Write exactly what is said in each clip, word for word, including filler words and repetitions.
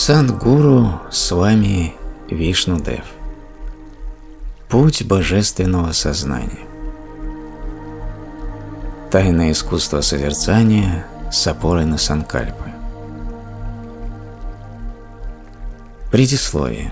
Садгуру Свами Вишнудев. Путь божественного сознания. Тайное искусство созерцания с опорой на санкальпы. Предисловие.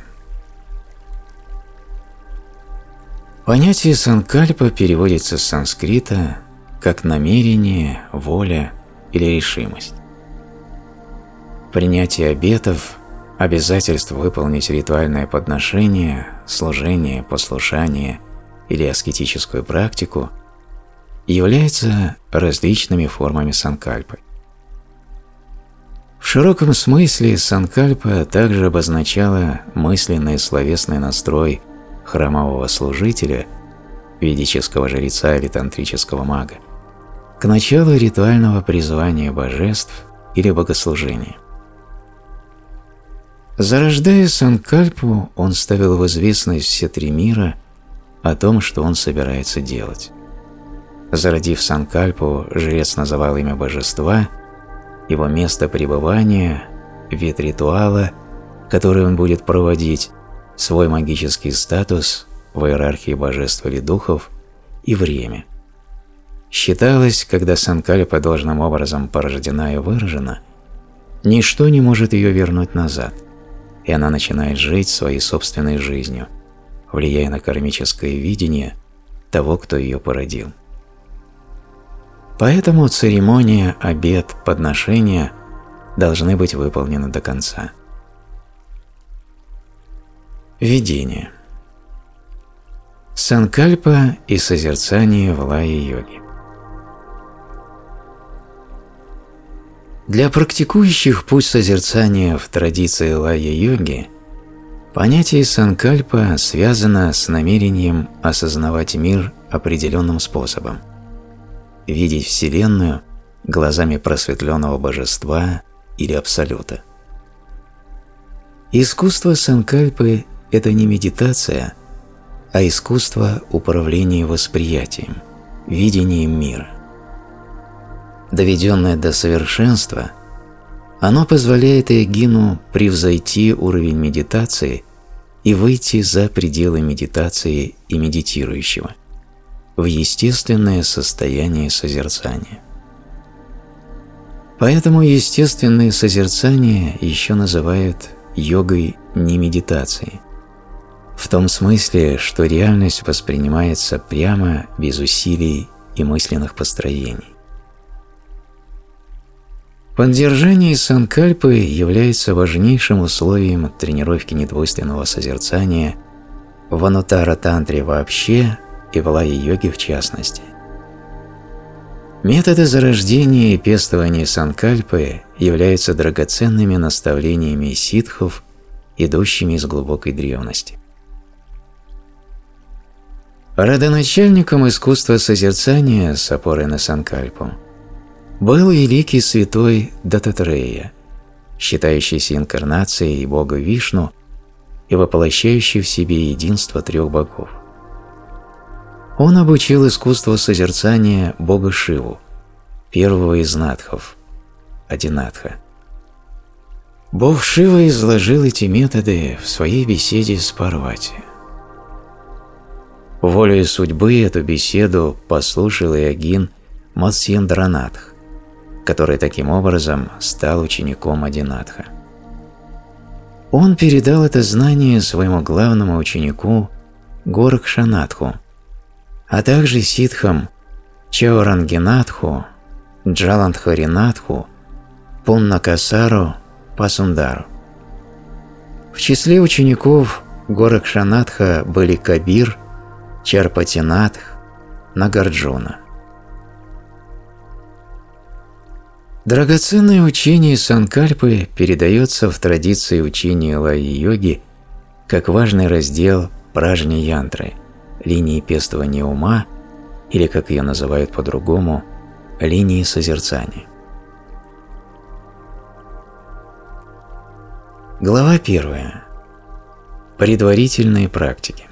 Понятие санкальпа переводится с санскрита как намерение, воля или решимость. Принятие обетов, обязательство выполнить ритуальное подношение, служение, послушание или аскетическую практику является различными формами санкальпы. В широком смысле санкальпа также обозначала мысленный и словесный настрой храмового служителя, ведического жреца или тантрического мага, к началу ритуального призвания божеств или богослужения. Зарождая санкальпу, он ставил в известность все три мира о том, что он собирается делать. Зародив санкальпу, жрец называл имя божества, его место пребывания, вид ритуала, который он будет проводить, свой магический статус в иерархии божеств или духов и время. Считалось, когда санкальпа должным образом порождена и выражена, ничто не может ее вернуть назад, и она начинает жить своей собственной жизнью, влияя на кармическое видение того, кто ее породил. Поэтому церемония, обет, подношения должны быть выполнены до конца. Введение. Санкальпа и созерцание в лая-йоге. Для практикующих путь созерцания в традиции лая-йоги понятие санкальпа связано с намерением осознавать мир определенным способом, видеть Вселенную глазами просветленного божества или абсолюта. Искусство санкальпы – это не медитация, а искусство управления восприятием, видением мира. Доведенное до совершенства, оно позволяет йогину превзойти уровень медитации и выйти за пределы медитации и медитирующего в естественное состояние созерцания. Поэтому естественное созерцание еще называют йогой не медитацией, в том смысле, что реальность воспринимается прямо, без усилий и мысленных построений. Поддержание санкальпы является важнейшим условием тренировки недвойственного созерцания в анутара-тантре вообще и в лая-йоге в частности. Методы зарождения и пестования санкальпы являются драгоценными наставлениями ситхов, идущими из глубокой древности. Родоначальником искусства созерцания с опорой на санкальпу был великий святой Даттатрея, считающийся инкарнацией бога Вишну и воплощающий в себе единство трех богов. Он обучил искусству созерцания бога Шиву, первого из надхов, Адинатха. Бог Шива изложил эти методы в своей беседе с Парвати. Волею судьбы эту беседу послушал йогин Матсьендранатх, который таким образом стал учеником Адинатха. Он передал это знание своему главному ученику Горакшанатху, а также ситхам Чаурангинатху, Джаландхаринатху, Пуннакасару, Пасундару. В числе учеников Горакшанатха были Кабир, Чарпатинатх, Нагарджуна. Драгоценное учение санкальпы передается в традиции учения лая-йоги как важный раздел пражни-янтры, линии пестования ума, или, как ее называют по-другому, линии созерцания. Глава первая. Предварительные практики.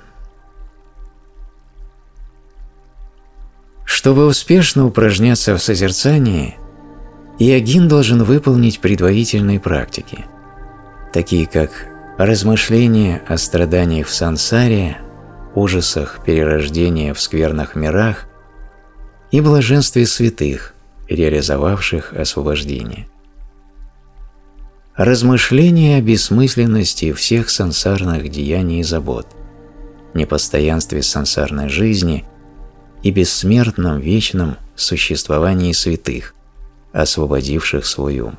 Чтобы успешно упражняться в созерцании, йогин должен выполнить предварительные практики, такие как размышления о страданиях в сансаре, ужасах перерождения в скверных мирах и блаженстве святых, реализовавших освобождение. Размышления о бессмысленности всех сансарных деяний и забот, непостоянстве сансарной жизни и бессмертном вечном существовании святых, освободивших свой ум.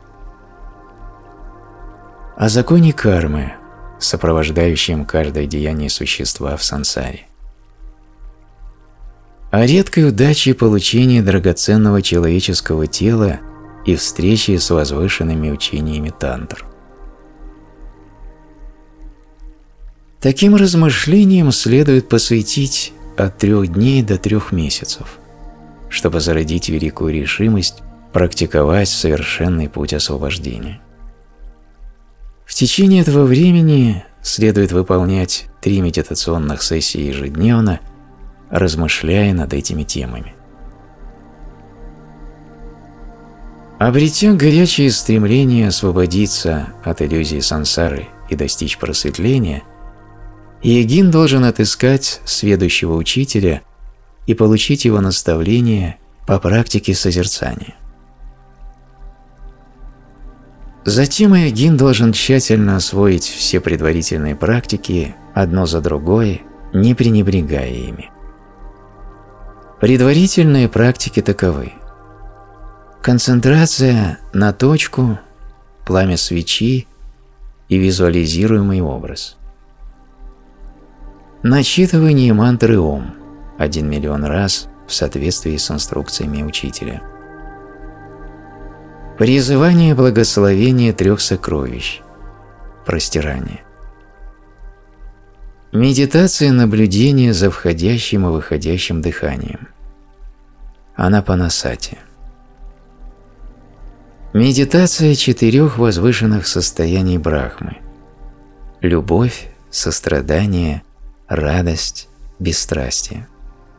О законе кармы, сопровождающем каждое деяние существа в сансаре. О редкой удаче получения драгоценного человеческого тела и встречи с возвышенными учениями тантр. Таким размышлениям следует посвятить от трех дней до трех месяцев, чтобы зародить великую решимость практиковать совершенный путь освобождения. В течение этого времени следует выполнять три медитационных сессии ежедневно, размышляя над этими темами. Обретя горячее стремление освободиться от иллюзий сансары и достичь просветления, йогин должен отыскать сведущего учителя и получить его наставление по практике созерцания. Затем йогин должен тщательно освоить все предварительные практики одно за другой, не пренебрегая ими. Предварительные практики таковы: концентрация на точку, пламя свечи и визуализируемый образ. Начитывание мантры Ом один миллион раз в соответствии с инструкциями учителя. Призывание благословения трех сокровищ. Простирание. Медитация наблюдения за входящим и выходящим дыханием. Анапанасати. Медитация четырех возвышенных состояний Брахмы. Любовь, сострадание, радость, бесстрастие.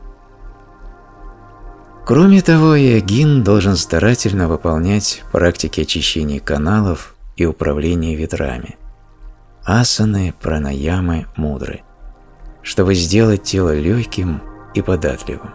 Кроме того, йогин должен старательно выполнять практики очищения каналов и управления ветрами, асаны, пранаямы, мудры, чтобы сделать тело легким и податливым.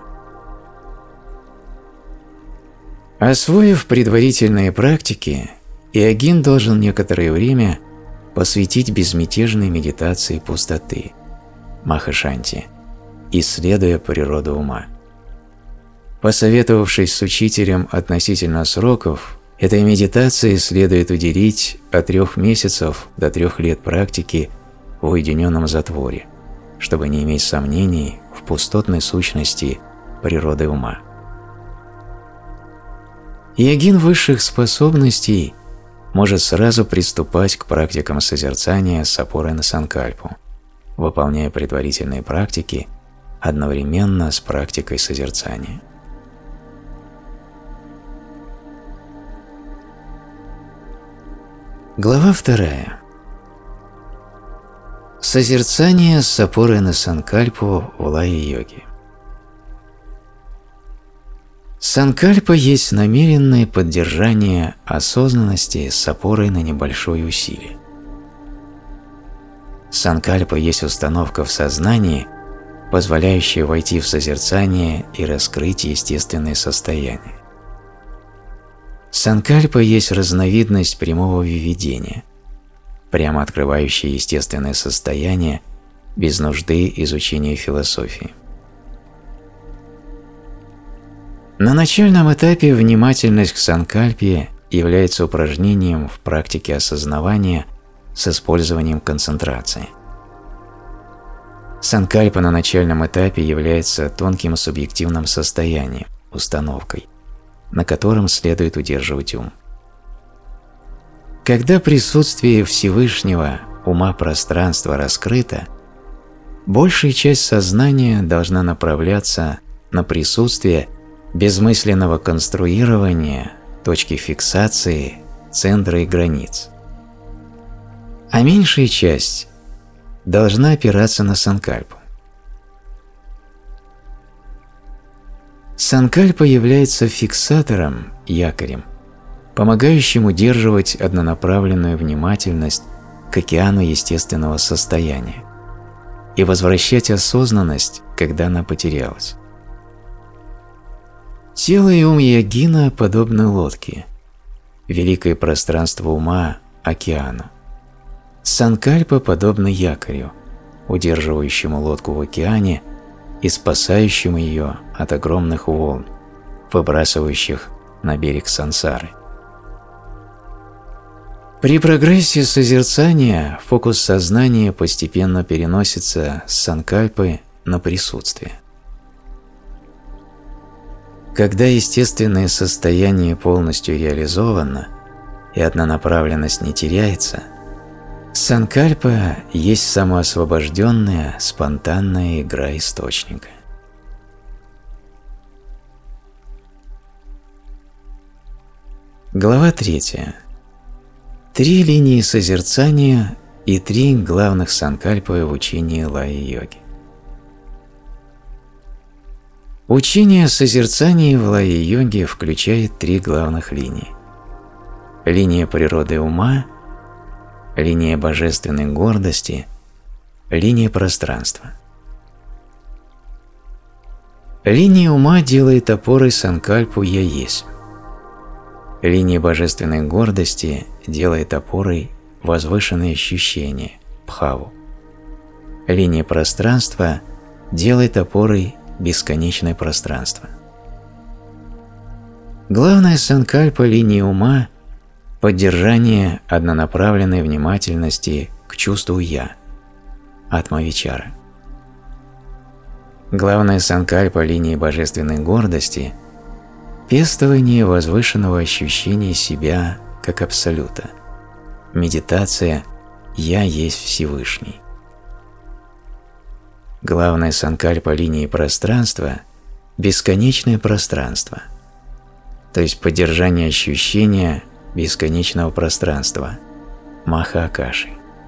Освоив предварительные практики, йогин должен некоторое время посвятить безмятежной медитации пустоты, махашанти, исследуя природу ума. Посоветовавшись с учителем относительно сроков, этой медитации следует уделить от трех месяцев до трех лет практики в уединенном затворе, чтобы не иметь сомнений в пустотной сущности природы ума. Йогин высших способностей может сразу приступать к практикам созерцания с опорой на санкальпу, выполняя предварительные практики одновременно с практикой созерцания. Глава вторая. Созерцание с опорой на санкальпу в лая-йоге. Санкальпа есть намеренное поддержание осознанности с опорой на небольшое усилие. Санкальпа есть установка в сознании, позволяющая войти в созерцание и раскрыть естественное состояние. Санкальпа есть разновидность прямого введения, прямо открывающая естественное состояние без нужды изучения философии. На начальном этапе внимательность к санкальпе является упражнением в практике осознавания с использованием концентрации. Санкальпа на начальном этапе является тонким субъективным состоянием, установкой, на котором следует удерживать ум. Когда присутствие Всевышнего ума пространства раскрыто, большая часть сознания должна направляться на присутствие безмысленного конструирования, точки фиксации, центра и границ. А меньшая часть должна опираться на санкальпу. Санкальпа является фиксатором, якорем, помогающим удерживать однонаправленную внимательность к океану естественного состояния и возвращать осознанность, когда она потерялась. Тело и ум йогина подобны лодке, великое пространство ума – океану. Санкальпа подобно якорю, удерживающему лодку в океане и спасающему ее от огромных волн, выбрасывающих на берег сансары. При прогрессе созерцания фокус сознания постепенно переносится с санкальпы на присутствие. Когда естественное состояние полностью реализовано и однонаправленность не теряется, санкальпа есть самоосвобожденная, спонтанная игра источника. Глава третья. Три линии созерцания и три главных санкальпы в учении лая-йоги. Учение о созерцании в лая-йоге включает три главных линии. Линия природы ума, линия божественной гордости, линия пространства. Линия ума делает опорой санкальпу «Я есть». Линия божественной гордости делает опорой возвышенные ощущения – бхаву. Линия пространства делает опорой бесконечное пространство. Главная санкальпа линии ума – поддержание однонаправленной внимательности к чувству «я» – атма-вичара. Главная санкальпа линии божественной гордости – пестование возвышенного ощущения себя как абсолюта, медитация «Я есть Всевышний». Главная санкальпа линии пространства – бесконечное пространство, то есть поддержание ощущения бесконечного пространства – маха-акаши.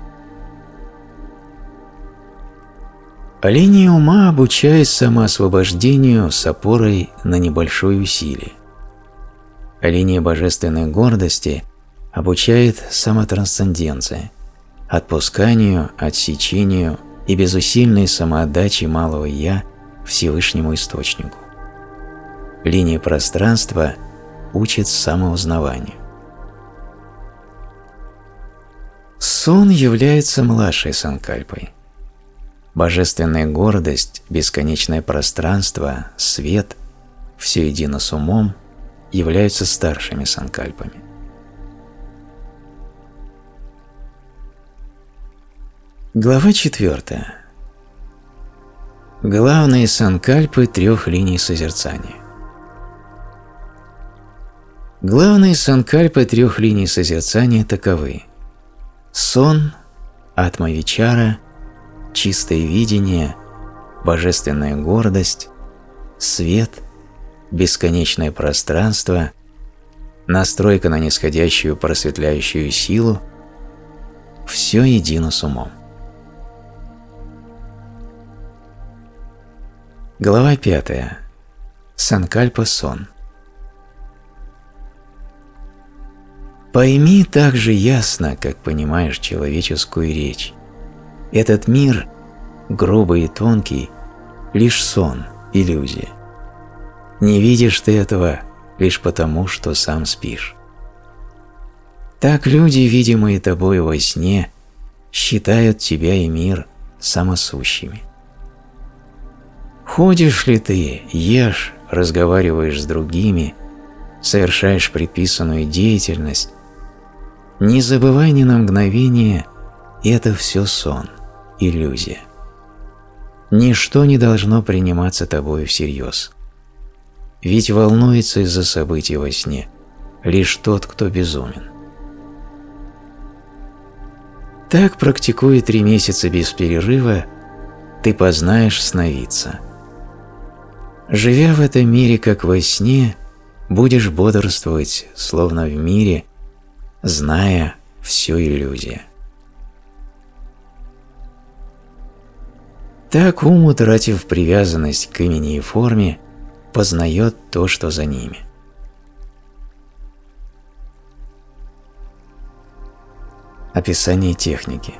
Линия ума обучает самоосвобождению с опорой на небольшое усилие. Линия божественной гордости обучает самотрансценденции, отпусканию, отсечению и безусильной самоотдаче малого «я» Всевышнему Источнику. Линия пространства учит самоузнаванию. Сон является младшей санкальпой. Божественная гордость, бесконечное пространство, свет, все едино с умом являются старшими санкальпами. Глава четвертая. Главные санкальпы трех линий созерцания. Главные санкальпы трех линий созерцания таковы: сон, атма-вичара, чистое видение, божественная гордость, свет, бесконечное пространство, настройка на нисходящую просветляющую силу, все едино с умом. Глава пятая. Санкальпа сон. Пойми так же ясно, как понимаешь человеческую речь. Этот мир, грубый и тонкий, лишь сон, иллюзия. Не видишь ты этого лишь потому, что сам спишь. Так люди, видимые тобой во сне, считают тебя и мир самосущими. Ходишь ли ты, ешь, разговариваешь с другими, совершаешь предписанную деятельность, не забывай ни на мгновение, это все сон, иллюзия. Ничто не должно приниматься тобою всерьез. Ведь волнуется из-за событий во сне лишь тот, кто безумен. Так, практикуя три месяца без перерыва, ты познаешь сновидца. Живя в этом мире как во сне, будешь бодрствовать, словно в мире, зная все иллюзия. Так ум, утратив привязанность к имени и форме, познает то, что за ними. Описание техники.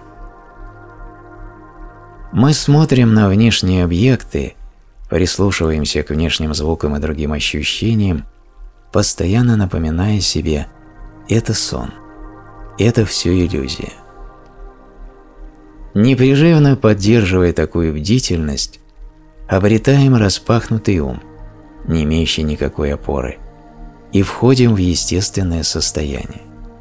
Мы смотрим на внешние объекты, прислушиваемся к внешним звукам и другим ощущениям, постоянно напоминая себе «это сон, это все иллюзия». Непрерывно поддерживая такую бдительность, обретаем распахнутый ум, не имеющий никакой опоры, и входим в естественное состояние.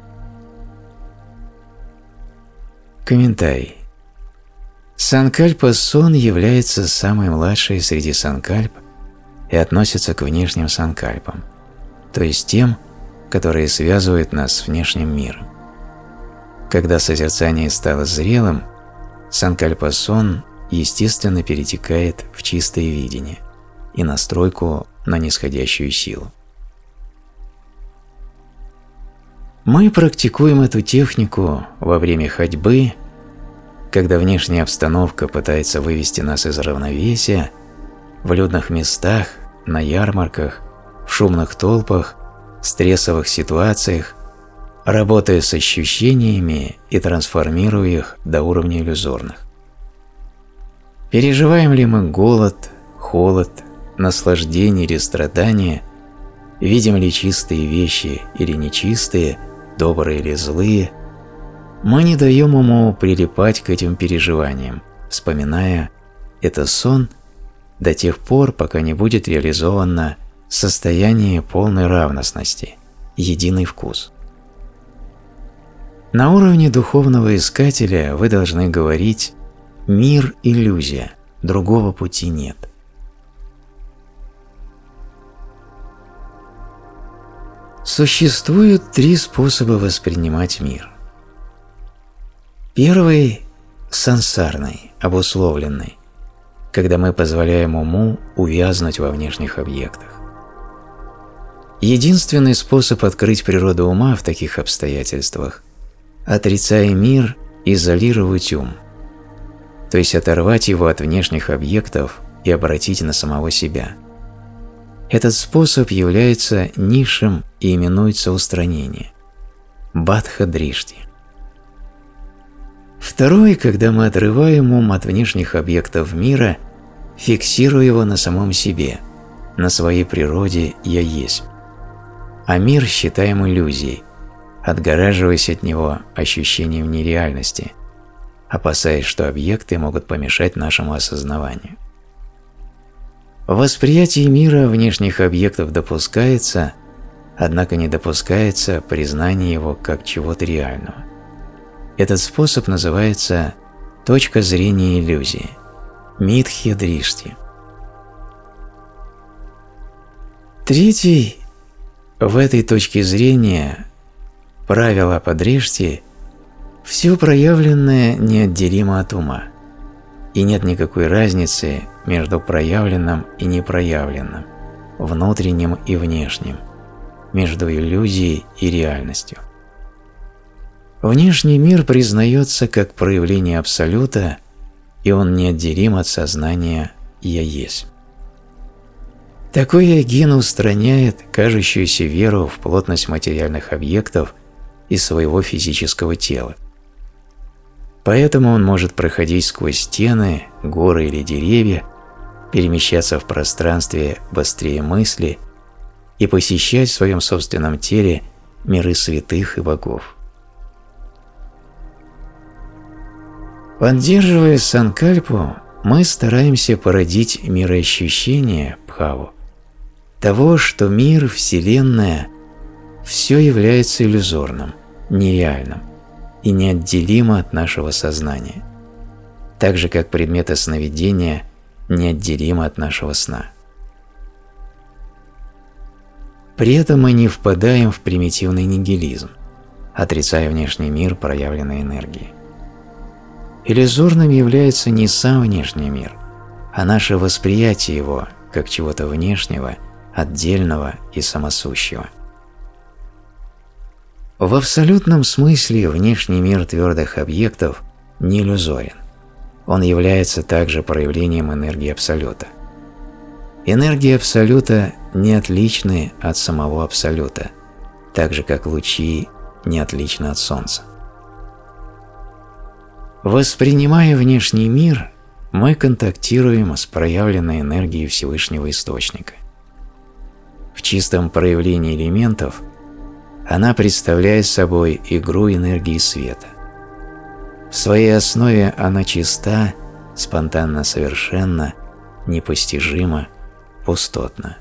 Комментарий. Санкальпа-сон является самой младшей среди санкальп и относится к внешним санкальпам, то есть тем, которые связывают нас с внешним миром. Когда созерцание стало зрелым, санкальпа-сон естественно перетекает в чистое видение и настройку на нисходящую силу. Мы практикуем эту технику во время ходьбы, когда внешняя обстановка пытается вывести нас из равновесия, в людных местах, на ярмарках, в шумных толпах, стрессовых ситуациях, работая с ощущениями и трансформируя их до уровня иллюзорных. Переживаем ли мы голод, холод, наслаждение или страдание, видим ли чистые вещи или нечистые, добрые или злые, мы не даем уму прилипать к этим переживаниям, вспоминая «это сон» до тех пор, пока не будет реализовано состояние полной равностности, единый вкус. На уровне духовного искателя вы должны говорить «мир – иллюзия, другого пути нет». Существует три способа воспринимать мир. Первый – сансарный, обусловленный, когда мы позволяем уму увязнуть во внешних объектах. Единственный способ открыть природу ума в таких обстоятельствах – отрицая мир, изолировать ум, то есть оторвать его от внешних объектов и обратить на самого себя. Этот способ является низшим и именуется устранение – бадха-дришти. Второй, когда мы отрываем ум от внешних объектов мира, фиксируя его на самом себе, на своей природе «я есть». А мир считаем иллюзией, отгораживаясь от него ощущением нереальности, опасаясь, что объекты могут помешать нашему осознаванию. В восприятии мира внешних объектов допускается, однако не допускается признание его как чего-то реального. Этот способ называется точка зрения иллюзии – митхья-дришти. Третий – в этой точке зрения правило по дришти – все проявленное неотделимо от ума, и нет никакой разницы между проявленным и непроявленным, внутренним и внешним, между иллюзией и реальностью. Внешний мир признается как проявление Абсолюта, и он неотделим от сознания «Я есть». Такой йогин устраняет кажущуюся веру в плотность материальных объектов из своего физического тела. Поэтому он может проходить сквозь стены, горы или деревья, перемещаться в пространстве быстрее мысли и посещать в своем собственном теле миры святых и богов. Поддерживая санкальпу, мы стараемся породить мироощущение, бхаву, того, что мир, Вселенная, все является иллюзорным, нереальным и неотделимо от нашего сознания, так же как предметы сновидения неотделимы от нашего сна. При этом мы не впадаем в примитивный нигилизм, отрицая внешний мир проявленной энергии. Иллюзорным является не сам внешний мир, а наше восприятие его как чего-то внешнего, отдельного и самосущего. В абсолютном смысле внешний мир твердых объектов не иллюзорен. Он является также проявлением энергии Абсолюта. Энергия Абсолюта не отличны от самого Абсолюта, так же как лучи не отличны от Солнца. Воспринимая внешний мир, мы контактируем с проявленной энергией Всевышнего Источника. В чистом проявлении элементов она представляет собой игру энергии света. В своей основе она чиста, спонтанно совершенна, непостижима, пустотна.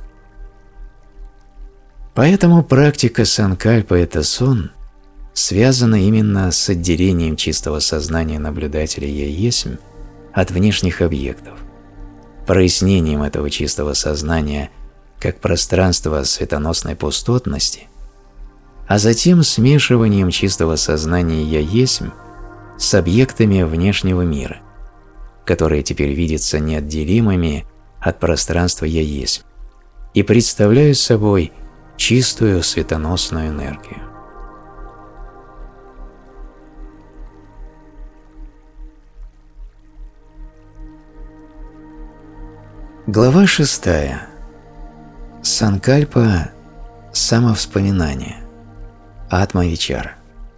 Поэтому практика санкальпа – это сон, связана именно с отделением чистого сознания наблюдателя «Я есмь» от внешних объектов, прояснением этого чистого сознания как пространства светоносной пустотности, а затем смешиванием чистого сознания «Я есмь» с объектами внешнего мира, которые теперь видятся неотделимыми от пространства «Я есмь» и представляют собой чистую светоносную энергию. Глава шестая. Санкальпа – самовспоминание. Атма-вичара.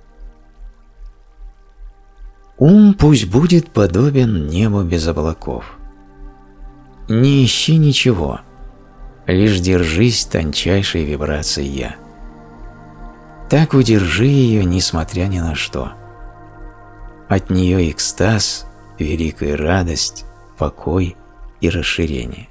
Ум пусть будет подобен небу без облаков. Не ищи ничего, лишь держись тончайшей вибрации «Я». Так удержи ее, несмотря ни на что. От нее экстаз, великая радость, покой и расширение.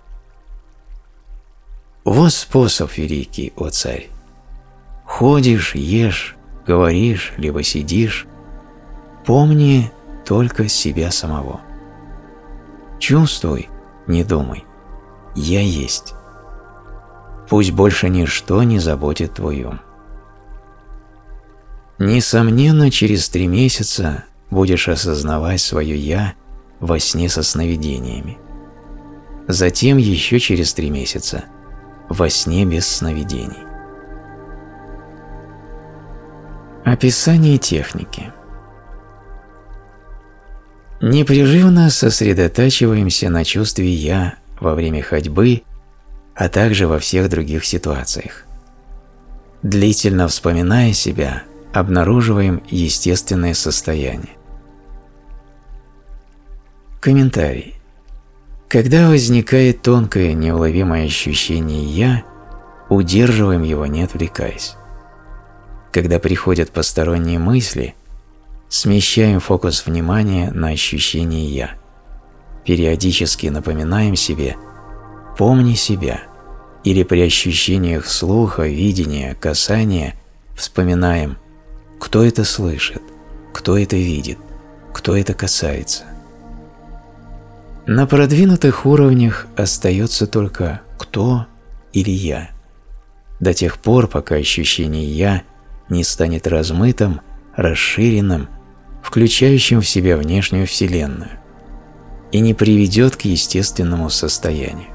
Вот способ великий, о царь. Ходишь, ешь, говоришь, либо сидишь, помни только себя самого. Чувствуй, не думай, я есть. Пусть больше ничто не заботит твой ум. Несомненно, через три месяца будешь осознавать свое «Я» во сне со сновидениями. Затем еще через три месяца во сне без сновидений. Описание техники. Непрерывно сосредотачиваемся на чувстве «Я» во время ходьбы, а также во всех других ситуациях. Длительно вспоминая себя, обнаруживаем естественное состояние. Комментарий. Когда возникает тонкое неуловимое ощущение «Я», удерживаем его, не отвлекаясь. Когда приходят посторонние мысли, смещаем фокус внимания на ощущение «Я». Периодически напоминаем себе «Помни себя» или при ощущениях слуха, видения, касания вспоминаем «Кто это слышит?», «Кто это видит?», «Кто это касается?». На продвинутых уровнях остается только «кто» или «я», до тех пор, пока ощущение «я» не станет размытым, расширенным, включающим в себя внешнюю Вселенную, и не приведет к естественному состоянию.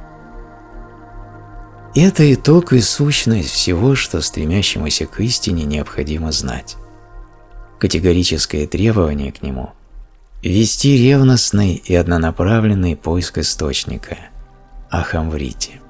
Это итог и сущность всего, что стремящемуся к истине необходимо знать. Категорическое требование к нему – вести ревностный и однонаправленный поиск источника – ахамврити.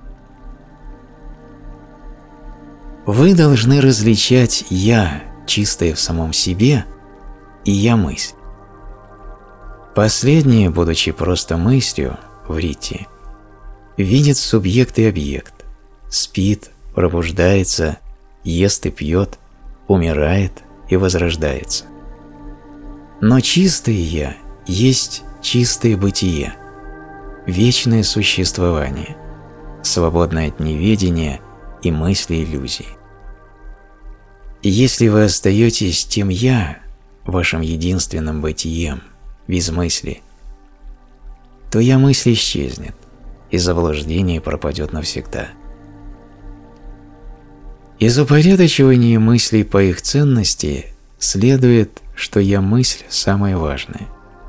Вы должны различать «я», чистое в самом себе, и «я-мысль». Последнее, будучи просто мыслью, врити, видит субъект и объект, спит, пробуждается, ест и пьет, умирает и возрождается. Но чистое «я» есть чистое бытие, вечное существование, свободное от неведения и мысли иллюзий. Если вы остаетесь тем «я», вашим единственным бытием, без мысли, то «я-мысль» исчезнет, и заблуждение пропадет навсегда. Из упорядочивания мыслей по их ценности следует, что «я-мысль» самое важное.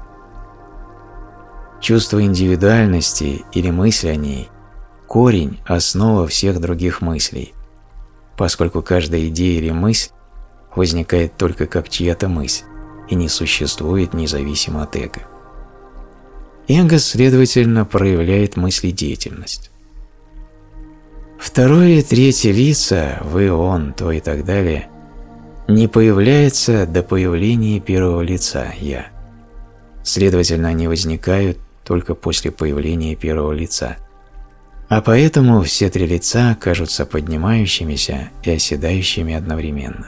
Чувство индивидуальности или мысль о ней – корень, основа всех других мыслей, поскольку каждая идея или мысль возникает только как чья-то мысль и не существует независимо от эго. Эго, следовательно, проявляет мыследеятельность. Второе и третье лица, вы, он, то и так далее, не появляется до появления первого лица «я». следовательно, они возникают только после появления первого лица. А поэтому все три лица кажутся поднимающимися и оседающими одновременно.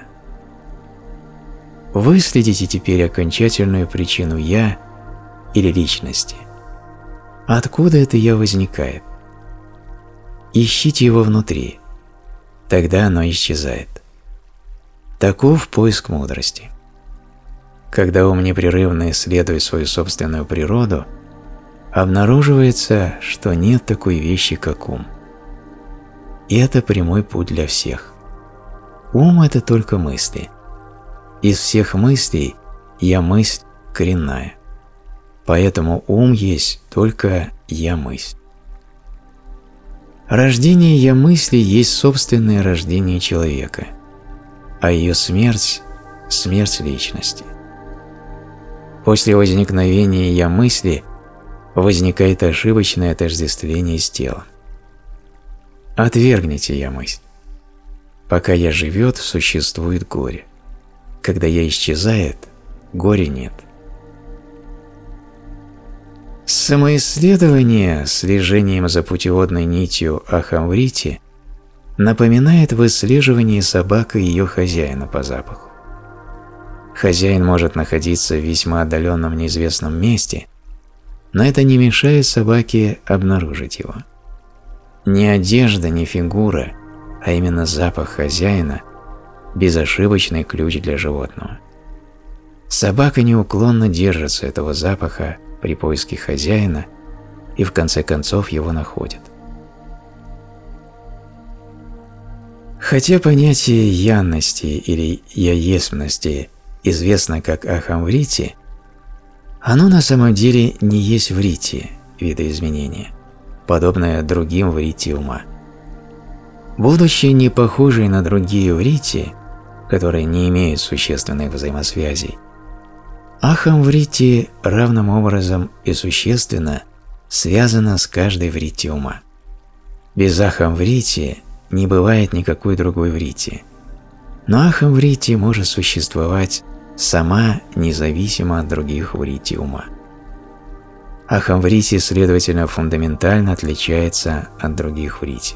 Выследите теперь окончательную причину «я» или личности. Откуда это «я» возникает? Ищите его внутри, тогда оно исчезает. Таков поиск мудрости. Когда ум непрерывно исследует свою собственную природу, обнаруживается, что нет такой вещи, как ум. И это прямой путь для всех. Ум – это только мысли. Из всех мыслей «я-мысль» коренная. Поэтому ум есть только «я-мысль». Рождение «я-мысли» есть собственное рождение человека, а ее смерть – смерть личности. После возникновения «я-мысли» возникает ошибочное отождествление с телом. Отвергните «я-мысль». Пока «я» живет, существует горе. Когда «я» исчезает, горя нет. Самоисследование с слежением за путеводной нитью Ахамврити напоминает выслеживание собаки и ее хозяина по запаху. Хозяин может находиться в весьма отдаленном неизвестном месте, но это не мешает собаке обнаружить его. Ни одежда, ни фигура, а именно запах хозяина – безошибочный ключ для животного. Собака неуклонно держится этого запаха при поиске хозяина и в конце концов его находит. Хотя понятие «янности» или «яесмности» известно как Ахамврити, оно на самом деле не есть врити, видоизменение, подобное другим врити ума. Будучи не похожей на другие врити, которые не имеют существенных взаимосвязей, Ахамврити равным образом и существенно связана с каждой врити ума. Без Ахамврити не бывает никакой другой врити, но Ахамврити может существовать сама независимо от других врити ума. Ахамврити, следовательно, фундаментально отличается от других врити.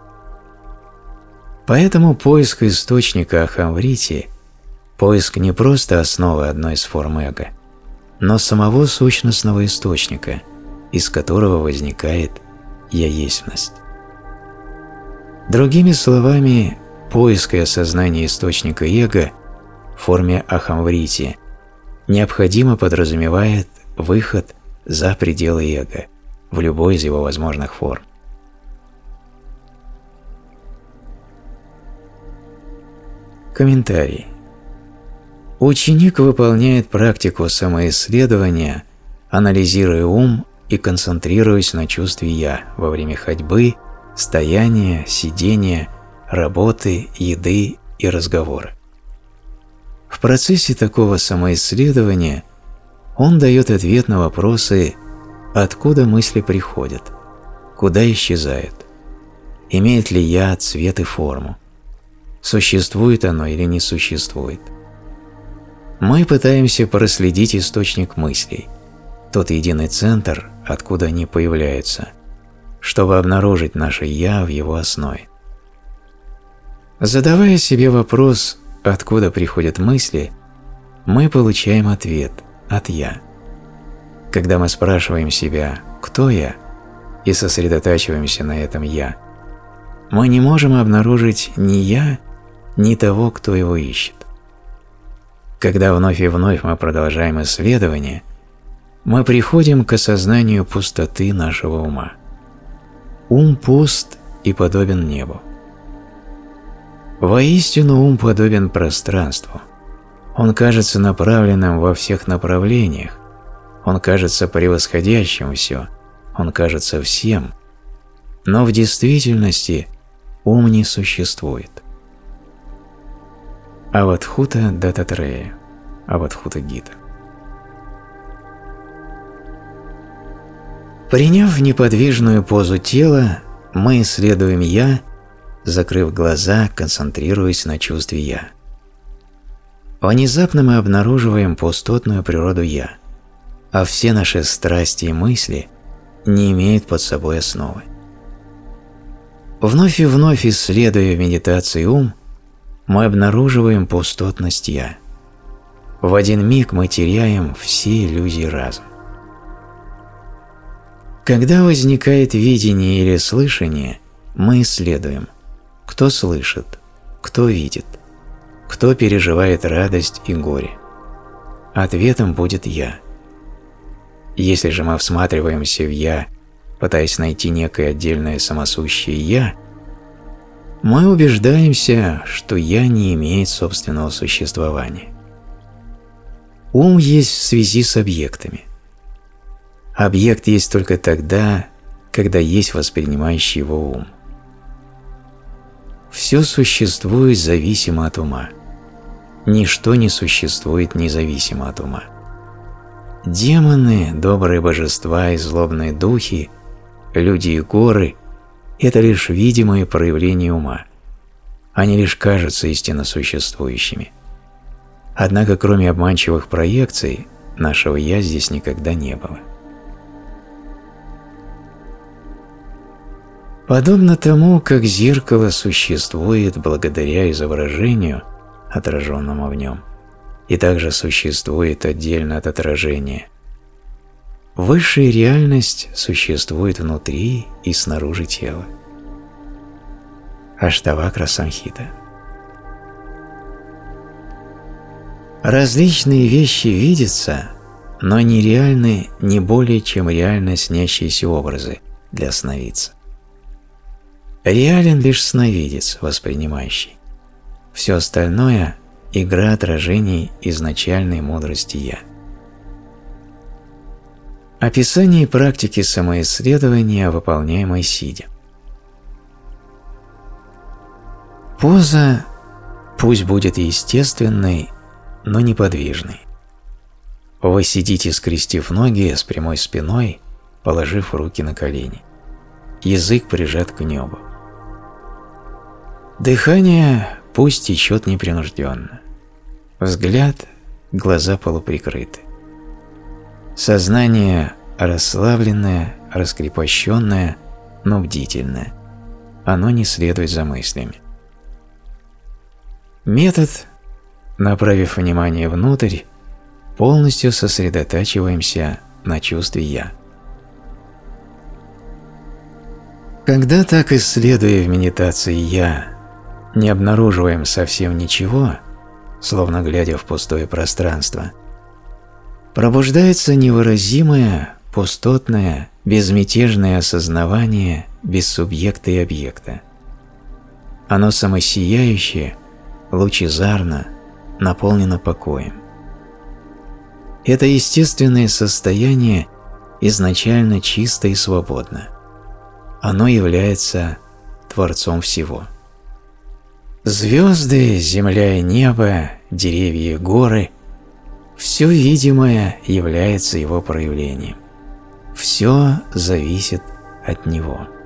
Поэтому поиск источника Ахамврити – поиск не просто основы одной из форм эго, но самого сущностного источника, из которого возникает «я-есмность». Другими словами, поиск и осознание источника эго в форме Ахамврити необходимо подразумевает выход за пределы эго в любой из его возможных форм. Комментарий. Ученик выполняет практику самоисследования, анализируя ум и концентрируясь на чувстве «я» во время ходьбы, стояния, сидения, работы, еды и разговора. В процессе такого самоисследования он дает ответ на вопросы, откуда мысли приходят, куда исчезают, имеет ли «я» цвет и форму, существует оно или не существует. Мы пытаемся проследить источник мыслей, тот единый центр, откуда они появляются, чтобы обнаружить наше «я» в его основе. Задавая себе вопрос, откуда приходят мысли, мы получаем ответ от «я». Когда мы спрашиваем себя «кто я?» и сосредотачиваемся на этом «я», мы не можем обнаружить ни «я», ни того, кто его ищет. Когда вновь и вновь мы продолжаем исследование, мы приходим к осознанию пустоты нашего ума. Ум пуст и подобен небу. Воистину ум подобен пространству. Он кажется направленным во всех направлениях, он кажется превосходящим все, он кажется всем, но в действительности ум не существует. Авадхута Даттатрея, Авадхута Гита. Приняв неподвижную позу тела, мы исследуем «я», закрыв глаза, концентрируясь на чувстве «я». Внезапно мы обнаруживаем пустотную природу «я», а все наши страсти и мысли не имеют под собой основы. Вновь и вновь исследуя в медитации ум, мы обнаруживаем пустотность «я». В один миг мы теряем все иллюзии разом. Когда возникает видение или слышание, мы исследуем, кто слышит, кто видит, кто переживает радость и горе. Ответом будет «я». Если же мы всматриваемся в «я», пытаясь найти некое отдельное самосущее «я», мы убеждаемся, что «я» не имеет собственного существования. Ум есть в связи с объектами. Объект есть только тогда, когда есть воспринимающий его ум. Все существует зависимо от ума. Ничто не существует независимо от ума. Демоны, добрые божества и злобные духи, люди и горы – это лишь видимые проявления ума. Они лишь кажутся истинно существующими. Однако, кроме обманчивых проекций, нашего «я» здесь никогда не было. Подобно тому, как зеркало существует благодаря изображению, отраженному в нем, и также существует отдельно от отражения, высшая реальность существует внутри и снаружи тела. Аштавакра Самхита. Различные вещи видятся, но нереальны не более, чем реально снящиеся образы для сновидца. Реален лишь сновидец, воспринимающий. Все остальное – игра отражений изначальной мудрости «Я». Описание практики самоисследования, выполняемой сидя. Поза пусть будет естественной, но неподвижной. Вы сидите, скрестив ноги с прямой спиной, положив руки на колени. Язык прижат к небу. Дыхание пусть течет непринужденно. Взгляд, глаза полуприкрыты. Сознание расслабленное, раскрепощенное, но бдительное. Оно не следует за мыслями. Метод, направив внимание внутрь, полностью сосредотачиваемся на чувстве «я». Когда так, исследуя в медитации «я», не обнаруживаем совсем ничего, словно глядя в пустое пространство, пробуждается невыразимое, пустотное, безмятежное осознавание без субъекта и объекта. Оно самосияющее, лучезарно, наполнено покоем. Это естественное состояние изначально чисто и свободно. Оно является Творцом всего. Звезды, земля и небо, деревья и горы – все видимое является его проявлением. Все зависит от него.